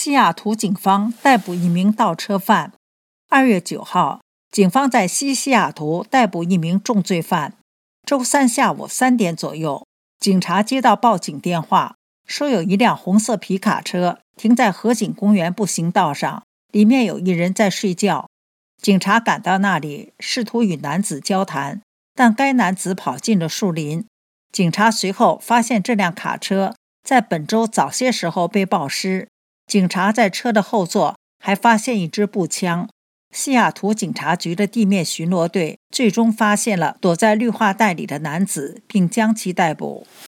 西雅图警方逮捕一名盗车犯。2月9号，警方在西雅图逮捕一名重罪犯。周三下午3点左右，警察接到报警电话，说有一辆红色皮卡车停在河景公园步行道上，里面有一人在睡觉。警察赶到那里，试图与男子交谈，但该男子跑进了树林。警察随后发现这辆卡车在本周早些时候被暴尸。警察在车的后座还发现一支步枪。西雅图警察局的地面巡逻队最终发现了躲在绿化带里的男子，并将其逮捕。